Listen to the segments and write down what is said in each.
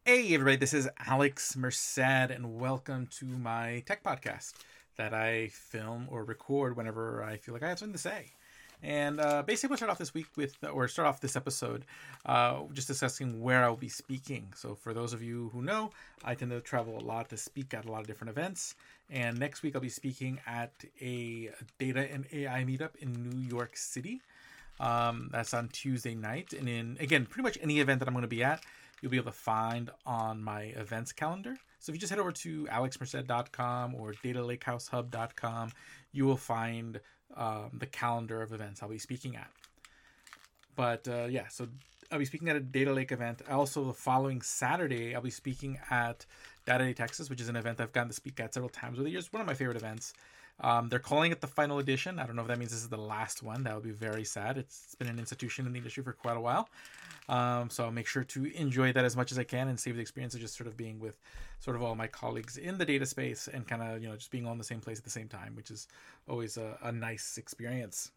Hey everybody, this is Alex Merced, and welcome to my tech podcast that I film or record whenever I feel like I have something to say. And basically, we'll start off this week start off this episode, just discussing where I'll be speaking. So, for those of you who know, I tend to travel a lot to speak at a lot of different events. And next week, I'll be speaking at a data and AI meetup in New York City. That's on Tuesday night. And again, pretty much any event that I'm going to be at, you'll be able to find on my events calendar. So if you just head over to alexmerced.com or datalakehousehub.com, you will find the calendar of events I'll be speaking at. But so I'll be speaking at a Data Lake event. Also, the following Saturday, I'll be speaking at Data Day Texas, which is an event I've gotten to speak at several times over the years. One of my favorite events. They're calling it the final edition. I don't know if that means this is the last one. That would be very sad. It's been an institution in the industry for quite a while. So I'll make sure to enjoy that as much as I can and save the experience of just sort of being with sort of all my colleagues in the data space and kind of, just being all in the same place at the same time, which is always a nice experience.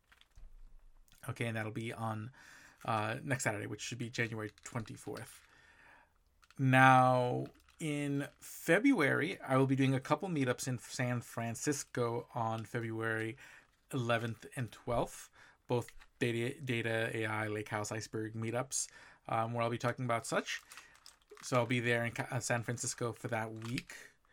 Okay, and that'll be on next Saturday, which should be January 24th. Now, in February, I will be doing a couple meetups in San Francisco on February 11th and 12th, both data AI, Lakehouse, Iceberg meetups, where I'll be talking about such. So I'll be there in San Francisco for that week.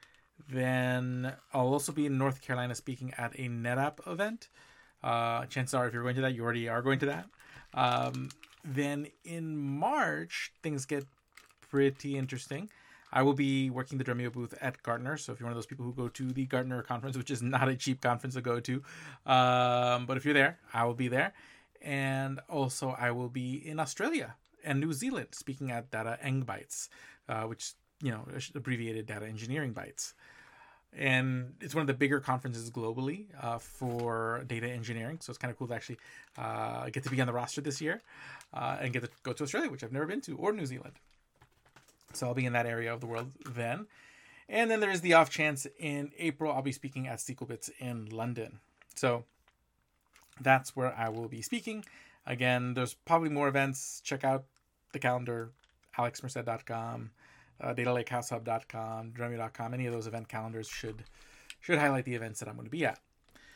Then I'll also be in North Carolina speaking at a NetApp event. Chances are, if you're going to that, you already are going to that. Then in March, things get pretty interesting. I will be working the Dremio booth at Gartner. So if you're one of those people who go to the Gartner conference, which is not a cheap conference to go to, but if you're there, I will be there. And also I will be in Australia and New Zealand speaking at Data Eng Bytes, which, abbreviated Data Engineering Bytes. And it's one of the bigger conferences globally for data engineering. So it's kind of cool to actually get to be on the roster this year and get to go to Australia, which I've never been to, or New Zealand. So I'll be in that area of the world then. And then there's the off chance in April, I'll be speaking at SQLBits in London. So that's where I will be speaking. Again, there's probably more events. Check out the calendar, alexmerced.com, datalakehouseHub.com, dremio.com. Any of those event calendars should highlight the events that I'm going to be at.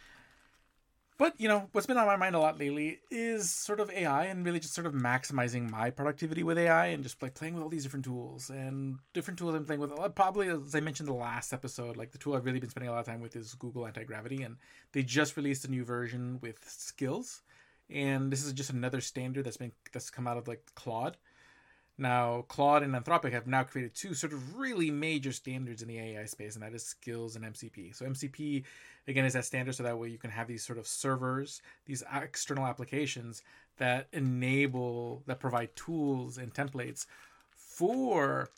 But, what's been on my mind a lot lately is sort of AI and really just sort of maximizing my productivity with AI and just like playing with all these different tools. And different tools I'm playing with, probably, as I mentioned in the last episode, like the tool I've really been spending a lot of time with is Google Anti-Gravity. And they just released a new version with skills. And this is just another standard that's come out of like Claude. Now, Claude and Anthropic have now created two sort of really major standards in the AI space, and that is skills and MCP. So MCP, again, is that standard so that way you can have these sort of servers, these external applications that provide tools and templates for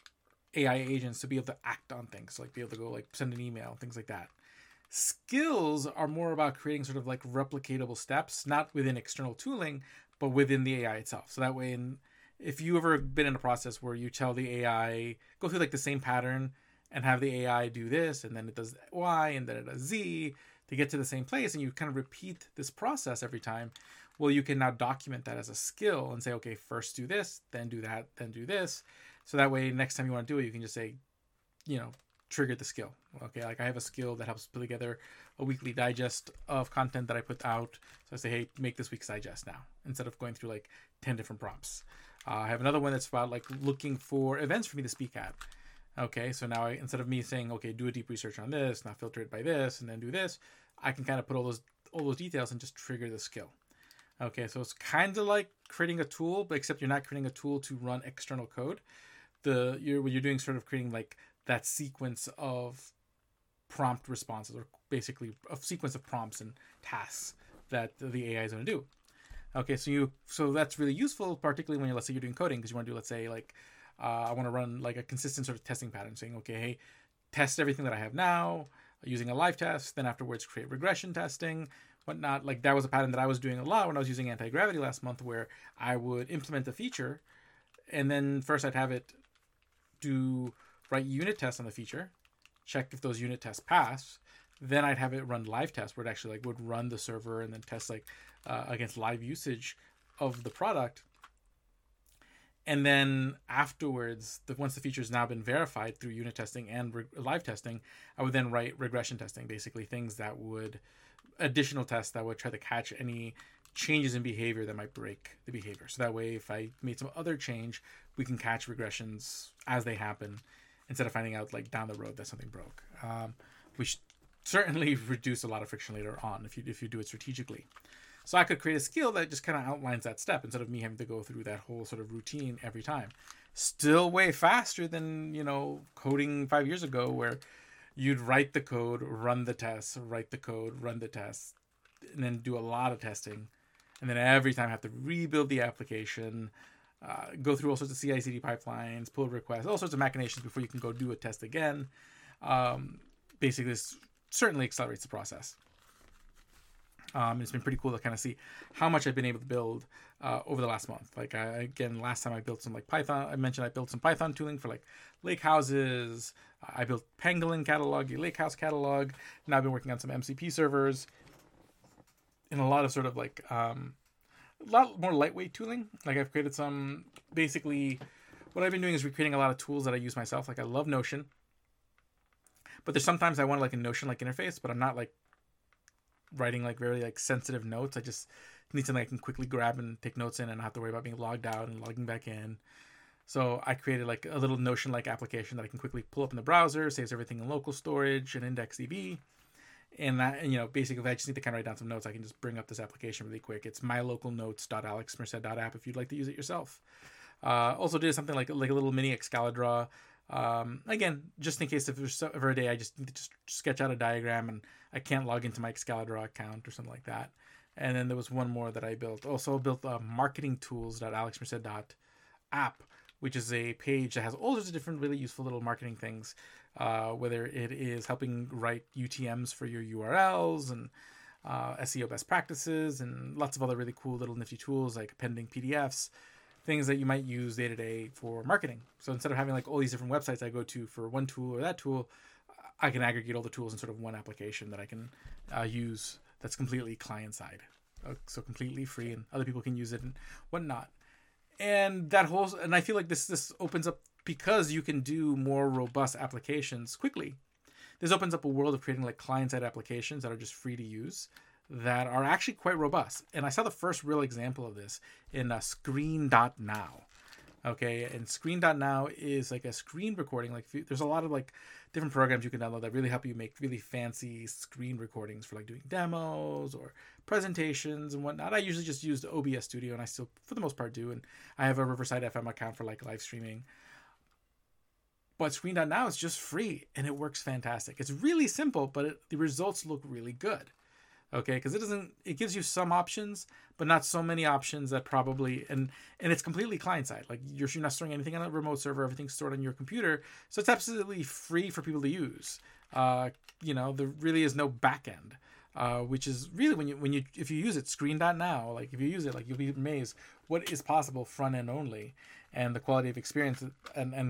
AI agents to be able to act on things, like be able to go like send an email, things like that. Skills are more about creating sort of like replicatable steps, not within external tooling, but within the AI itself. So that way, if you've ever been in a process where you tell the AI, go through like the same pattern and have the AI do this, and then it does Y, and then it does Z to get to the same place, and you kind of repeat this process every time, well, you can now document that as a skill and say, okay, first do this, then do that, then do this. So that way, next time you want to do it, you can just say, trigger the skill. Okay, like I have a skill that helps put together a weekly digest of content that I put out. So I say, hey, make this week's digest now, instead of going through like 10 different prompts. I have another one that's about like looking for events for me to speak at. Okay, so now instead of me saying, okay, do a deep research on this, now filter it by this, and then do this, I can kind of put all those details and just trigger the skill. Okay, so it's kind of like creating a tool, but except you're not creating a tool to run external code. What you're doing sort of creating like that sequence of prompt responses, or basically a sequence of prompts and tasks that the AI is going to do. Okay, so that's really useful, particularly when let's say you're doing coding, because you want to do, let's say, like I want to run like a consistent sort of testing pattern, saying, okay, hey, test everything that I have now using a live test, then afterwards create regression testing, whatnot. Like that was a pattern that I was doing a lot when I was using Anti-Gravity last month, where I would implement a feature, and then first I'd have it write unit tests on the feature, check if those unit tests pass. Then I'd have it run live tests where it actually like would run the server and then test like against live usage of the product. And then afterwards, once the feature has now been verified through unit testing and live testing, I would then write regression testing, basically things that would, additional tests that would try to catch any changes in behavior that might break the behavior. So that way, if I made some other change, we can catch regressions as they happen instead of finding out like down the road that something broke. Which certainly reduce a lot of friction later on if you do it strategically. So I could create a skill that just kind of outlines that step instead of me having to go through that whole sort of routine every time. Still way faster than, coding 5 years ago where you'd write the code, run the tests, write the code, run the tests, and then do a lot of testing. And then every time have to rebuild the application, go through all sorts of CI/CD pipelines, pull requests, all sorts of machinations before you can go do a test again. Basically, this certainly accelerates the process. It's been pretty cool to kind of see how much I've been able to build over the last month. Like last time I built some Python. I mentioned I built some Python tooling for lake houses. I built Pangolin catalog, a lake house catalog. Now I've been working on some MCP servers and a lot of sort of a lot more lightweight tooling. Like I've created some, basically what I've been doing is recreating a lot of tools that I use myself. Like I love Notion, but there's sometimes I want a Notion interface, but I'm not writing very sensitive notes. I just need something I can quickly grab and take notes in and not have to worry about being logged out and logging back in. So I created a little Notion application that I can quickly pull up in the browser, saves everything in local storage and IndexedDB. And basically if I just need to kind of write down some notes, I can just bring up this application really quick. It's mylocalnotes.alexmerced.app if you'd like to use it yourself. Also did something like a little mini Excalibur. Again, just in case if there's ever a day I just need to just sketch out a diagram and I can't log into my Excalibur account or something like that. And then there was one more that I built. Also built marketingtools.alexmerced.app, which is a page that has all sorts of different really useful little marketing things, whether it is helping write UTMs for your URLs and SEO best practices and lots of other really cool little nifty tools like appending PDFs, things that you might use day to day for marketing. So instead of having all these different websites I go to for one tool or that tool, I can aggregate all the tools in sort of one application that I can use that's completely client side. So completely free and other people can use it and whatnot. And I feel like this opens up, because you can do more robust applications quickly. This opens up a world of creating client side applications that are just free to use, that are actually quite robust. And I saw the first real example of this in Screen.now. Okay, and Screen.now is a screen recording. There's a lot of different programs you can download that really help you make really fancy screen recordings for doing demos or presentations and whatnot. I usually just use the OBS Studio, and I still, for the most part, do. And I have a Riverside FM account for live streaming. But Screen.now is just free, and it works fantastic. It's really simple, but the results look really good. Okay, because it gives you some options, but not so many options that probably, and it's completely client side. You're not storing anything on a remote server, everything's stored on your computer, so it's absolutely free for people to use. There really is no back end, which is really if you use it, Screen.now, if you use it, you'll be amazed what is possible front end only, and the quality of experience and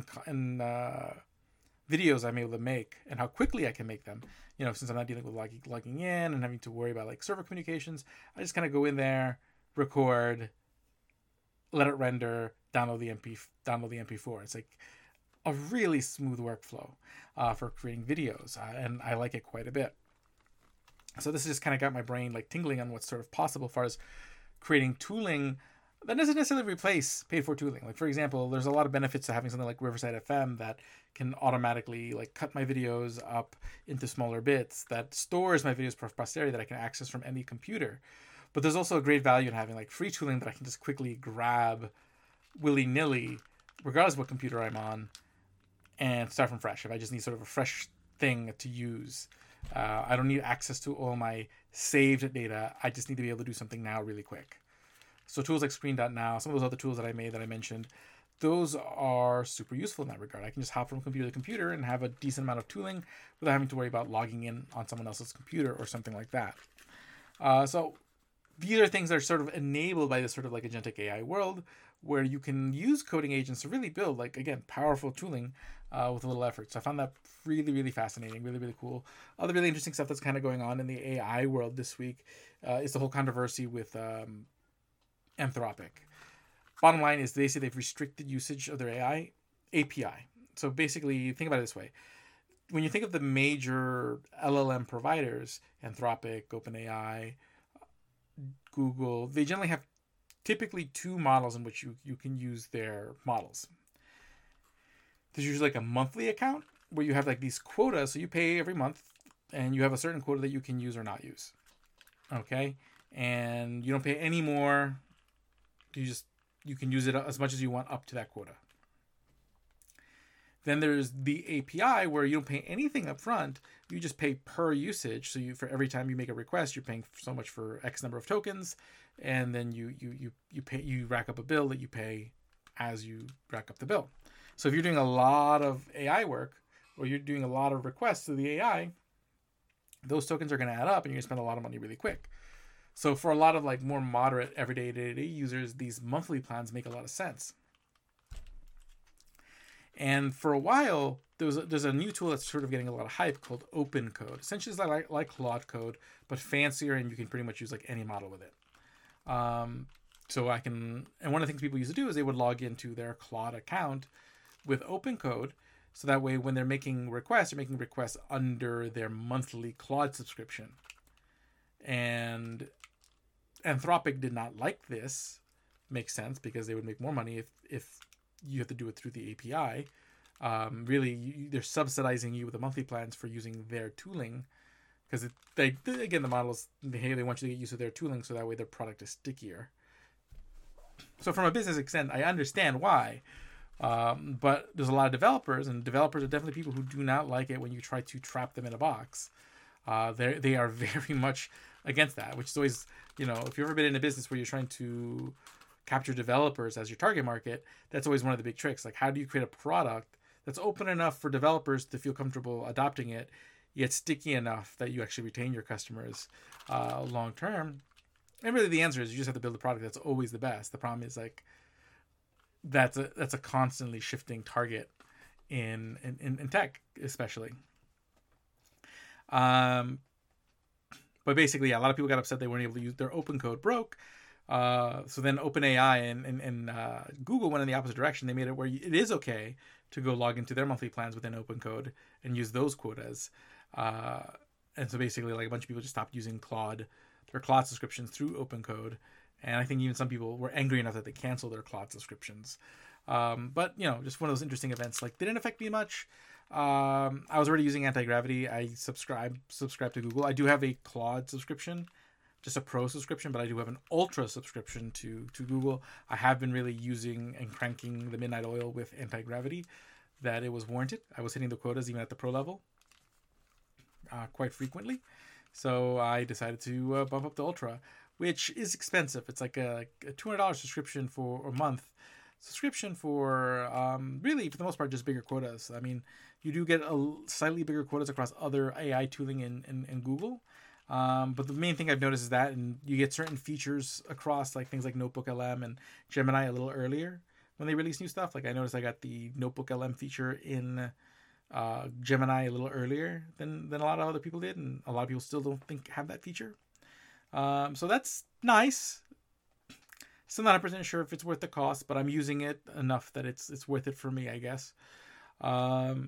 videos I'm able to make and how quickly I can make them. Since I'm not dealing with logging in and having to worry about server communications, I just kind of go in there, record, let it render, download the MP4. It's a really smooth workflow for creating videos, and I like it quite a bit. So this has just kind of got my brain tingling on what's sort of possible as far as creating tooling that doesn't necessarily replace paid for tooling. For example, there's a lot of benefits to having something like Riverside FM that can automatically cut my videos up into smaller bits, that stores my videos for posterity that I can access from any computer. But there's also a great value in having free tooling that I can just quickly grab willy-nilly, regardless of what computer I'm on, and start from fresh. If I just need sort of a fresh thing to use, I don't need access to all my saved data. I just need to be able to do something now really quick. So tools like Screen.now, some of those other tools that I made that I mentioned, those are super useful in that regard. I can just hop from computer to computer and have a decent amount of tooling without having to worry about logging in on someone else's computer or something like that. So these are things that are sort of enabled by this sort of agentic AI world, where you can use coding agents to really build, again, powerful tooling with a little effort. So I found that really, really fascinating, really, really cool. Other really interesting stuff that's kind of going on in the AI world this week is the whole controversy with Anthropic. bottom line is they say they've restricted usage of their AI API. So basically, think about it this way. When you think of the major LLM providers, Anthropic, OpenAI, Google, they generally have typically two models in which you can use their models. There's usually like a monthly account where you have like these quotas. So you pay every month and you have a certain quota that you can use or not use. Okay. And you don't pay any more. You can use it as much as you want up to that quota. Then there's the API where you don't pay anything up front. You just pay per usage. So for every time you make a request, you're paying so much for X number of tokens, and then you rack up a bill that you pay as you rack up the bill. So if you're doing a lot of AI work or you're doing a lot of requests to the AI, those tokens are going to add up and you're going to spend a lot of money really quick. So for a lot of like more moderate everyday day-to-day users, these monthly plans make a lot of sense. And for a while, there's a new tool that's sort of getting a lot of hype called OpenCode. Essentially, it's like Claude Code, but fancier, and you can pretty much use like any model with it. And one of the things people used to do is they would log into their Claude account with OpenCode, so that way when they're making requests, they're making requests under their monthly Claude subscription. And Anthropic did not like this. Makes sense, because they would make more money if you have to do it through the API. They're subsidizing you with the monthly plans for using their tooling, because the model is, hey, they want you to get used to their tooling so that way their product is stickier. So from a business extent, I understand why, but there's a lot of developers, and developers are definitely people who do not like it when you try to trap them in a box. They are very much against that, which is always, if you've ever been in a business where you're trying to capture developers as your target market, that's always one of the big tricks. Like, how do you create a product that's open enough for developers to feel comfortable adopting it, yet sticky enough that you actually retain your customers long term? And really the answer is you just have to build a product that's always the best. The problem is like that's a constantly shifting target in tech, especially. But basically, a lot of people got upset they weren't able to use their OpenCode broke. So then OpenAI and Google went in the opposite direction. They made it where it is okay to go log into their monthly plans within OpenCode and use those quotas. And so basically, like, a bunch of people just stopped using their Claude subscriptions through OpenCode. And I think even some people were angry enough that they canceled their Claude subscriptions. But, just one of those interesting events. Like, didn't affect me much. I was already using Anti-Gravity. I subscribe to Google. I do have a Claude subscription, just a pro subscription, but I do have an ultra subscription to Google. I have been really using and cranking the midnight oil with Anti-Gravity, that it was warranted. I was hitting the quotas even at the pro level quite frequently. So I decided to bump up the ultra, which is expensive. It's like a $200 subscription for a month. Subscription for really, for the most part, just bigger quotas. I mean, you do get slightly bigger quotas across other AI tooling in Google. But the main thing I've noticed is that, and you get certain features across like things like Notebook LM and Gemini a little earlier when they release new stuff. Like, I noticed I got the Notebook LM feature in Gemini a little earlier than a lot of other people did, and a lot of people still don't have that feature. So that's nice. Still not 100% sure if it's worth the cost, but I'm using it enough that it's worth it for me, I guess. But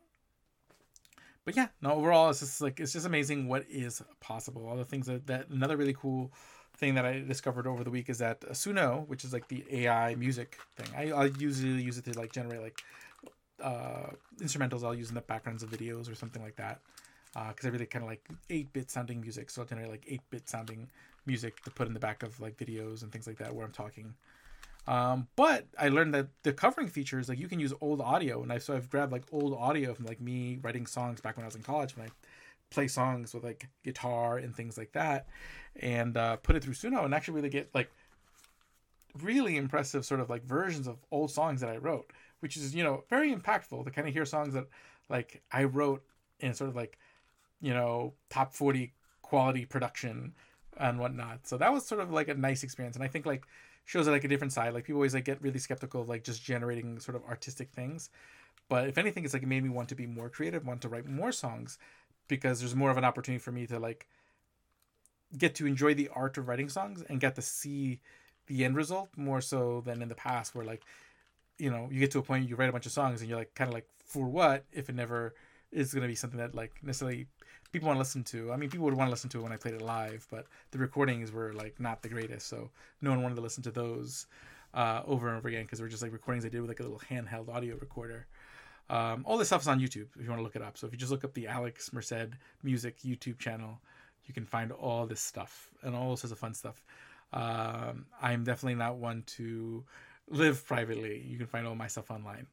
yeah, no, overall, it's just amazing what is possible. All the things that another really cool thing that I discovered over the week is that Suno, which is like the AI music thing, I usually use it to like generate like instrumentals I'll use in the backgrounds of videos or something like that. Because I really kind of like 8-bit sounding music, so I'll generate like 8-bit sounding music to put in the back of like videos and things like that where I'm talking. But I learned that the covering features, like, you can use old audio, and I've grabbed like old audio from like me writing songs back when I was in college, when I play songs with like guitar and things like that, and put it through Suno and actually really get like really impressive sort of like versions of old songs that I wrote, which is, very impactful to kind of hear songs that like I wrote in sort of like, top 40 quality production and whatnot. So that was sort of like a nice experience. And I think like shows like a different side. Like, people always like get really skeptical of like just generating sort of artistic things. But if anything, it's like it made me want to be more creative, want to write more songs, because there's more of an opportunity for me to like get to enjoy the art of writing songs and get to see the end result more so than in the past, where like, you know, you get to a point, you write a bunch of songs and you're like, kind of like, for what, if it never is going to be something that like necessarily people want to listen to. I mean, people would want to listen to it when I played it live, but the recordings were like not the greatest, so no one wanted to listen to those over and over again, because they were just like recordings I did with like a little handheld audio recorder. All this stuff is on YouTube if you want to look it up. So if you just look up the Alex Merced Music YouTube channel, you can find all this stuff and all sorts of fun stuff. I'm definitely not one to live privately. You can find all my stuff online.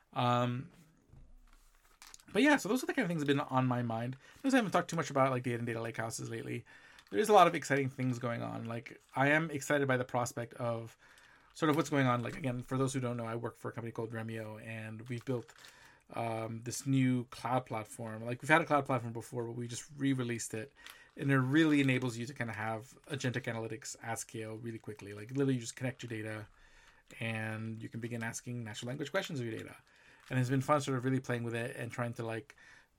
But yeah, so those are the kind of things that have been on my mind. Notice I haven't talked too much about like data and data lakehouses lately. There's a lot of exciting things going on. Like, I am excited by the prospect of sort of what's going on. Like, again, for those who don't know, I work for a company called Dremio, and we've built this new cloud platform. Like, we've had a cloud platform before, but we just re-released it, and it really enables you to kind of have agentic analytics at scale really quickly. Like, literally, you just connect your data, and you can begin asking natural language questions of your data. And it's been fun sort of really playing with it and trying to like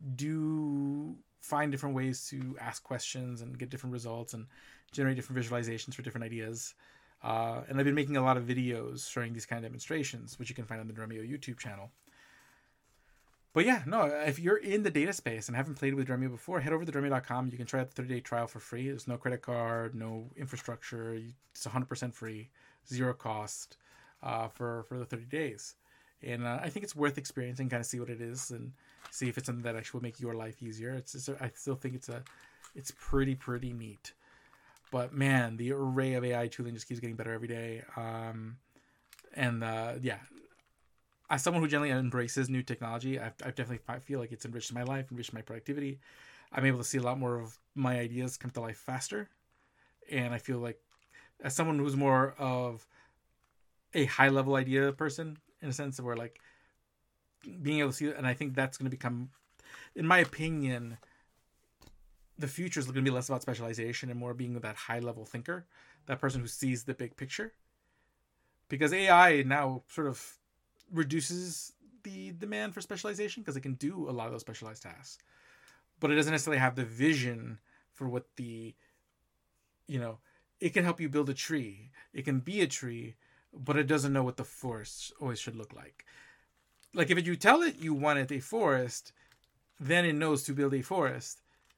find different ways to ask questions and get different results and generate different visualizations for different ideas. And I've been making a lot of videos showing these kind of demonstrations, which you can find on the Dremio YouTube channel. But yeah, no, if you're in the data space and haven't played with Dremio before, head over to Dremio.com. You can try out the 30-day trial for free. There's no credit card, no infrastructure. It's 100% free, zero cost for the 30 days. And I think it's worth experiencing, kind of see what it is and see if it's something that actually will make your life easier. I still think it's pretty neat. But man, the array of AI tooling just keeps getting better every day. Yeah, as someone who generally embraces new technology, I definitely feel like it's enriched my life, enriched my productivity. I'm able to see a lot more of my ideas come to life faster. And I feel like, as someone who's more of a high-level idea person, in a sense of where like being able to see it, and I think that's going to become, in my opinion, the future is going to be less about specialization and more being that high-level thinker, that person who sees the big picture. Because AI now sort of reduces the demand for specialization because it can do a lot of those specialized tasks, but it doesn't necessarily have the vision for what it can help you build a tree. It can be a tree, but it doesn't know what the forest always should look like. Like, if you tell it you want a forest, then it knows to build a forest.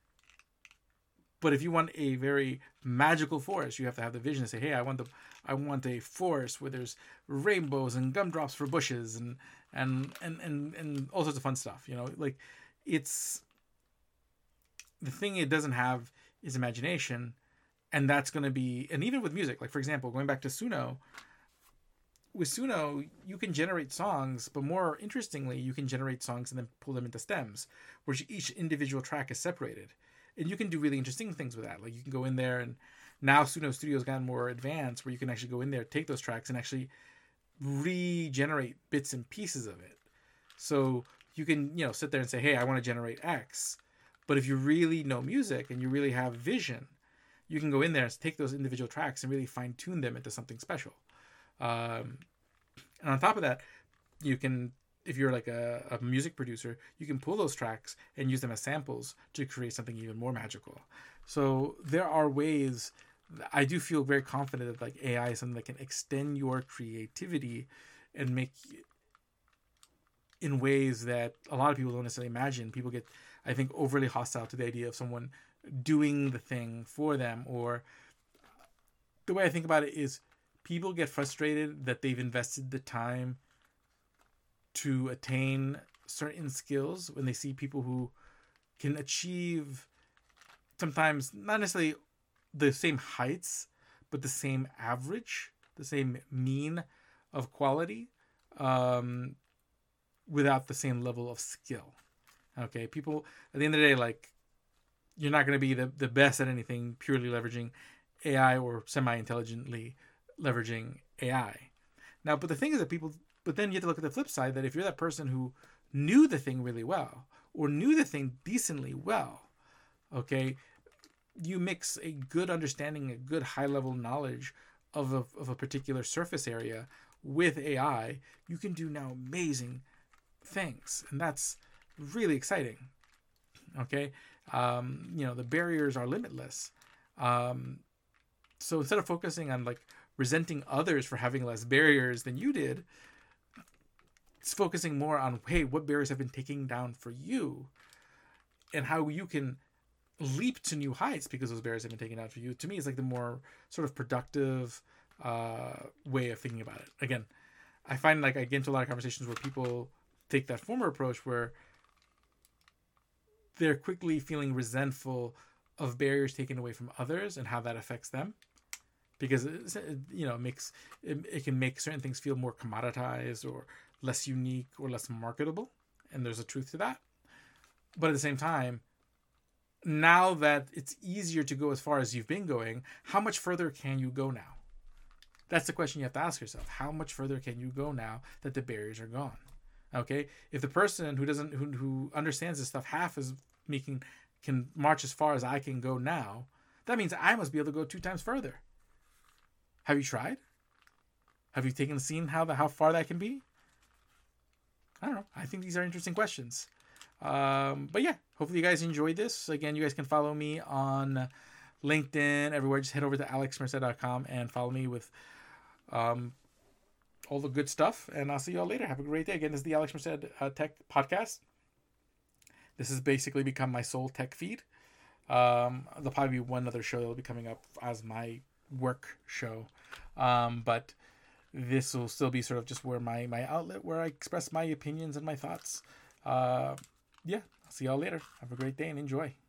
But if you want a very magical forest, you have to have the vision to say, hey, I want a forest where there's rainbows and gumdrops for bushes and all sorts of fun stuff. Like, it's the thing it doesn't have is imagination, and that's going to be, and even with music, like for example, going back to Suno. With Suno, you can generate songs, but more interestingly, you can generate songs and then pull them into stems, where each individual track is separated. And you can do really interesting things with that. Like, you can go in there, and now Suno Studio's gotten more advanced, where you can actually go in there, take those tracks, and actually regenerate bits and pieces of it. So you can, sit there and say, hey, I want to generate X. But if you really know music and you really have vision, you can go in there and take those individual tracks and really fine-tune them into something special. And on top of that, you can, if you're like a music producer, you can pull those tracks and use them as samples to create something even more magical. So there are ways. I do feel very confident that like AI is something that can extend your creativity and make in ways that a lot of people don't necessarily imagine. People get, I think, overly hostile to the idea of someone doing the thing for them. Or the way I think about it is, people get frustrated that they've invested the time to attain certain skills when they see people who can achieve sometimes not necessarily the same heights, but the same average, the same mean of quality, without the same level of skill. Okay, people, at the end of the day, like, you're not going to be the best at anything purely leveraging AI or semi-intelligently leveraging AI. Now, but the thing is that but then you have to look at the flip side, that if you're that person who knew the thing really well, or knew the thing decently well, okay, you mix a good understanding, a good high-level knowledge of a particular surface area with AI, you can do now amazing things. And that's really exciting. Okay. The barriers are limitless. So instead of focusing on like resenting others for having less barriers than you did. It's focusing more on, hey, what barriers have been taken down for you and how you can leap to new heights because those barriers have been taken down for you. To me, it's like the more sort of productive way of thinking about it. Again, I find like I get into a lot of conversations where people take that former approach where they're quickly feeling resentful of barriers taken away from others and how that affects them, because it can make certain things feel more commoditized or less unique or less marketable, and there's a truth to that. But at the same time, now that it's easier to go as far as you've been going, how much further can you go now? That's the question you have to ask yourself. How much further can you go now that the barriers are gone? Okay, if the person who understands this stuff half as me can march as far as I can go now, that means I must be able to go 2 times further. Have you tried? Have you seen how far that can be? I don't know. I think these are interesting questions. But yeah, hopefully you guys enjoyed this. Again, you guys can follow me on LinkedIn, everywhere. Just head over to alexmerced.com and follow me with all the good stuff. And I'll see you all later. Have a great day. Again, this is the Alex Merced Tech Podcast. This has basically become my sole tech feed. There'll probably be one other show that will be coming up as my work show. But this will still be sort of just where my outlet, where I express my opinions and my thoughts. Yeah, I'll see y'all later. Have a great day and enjoy.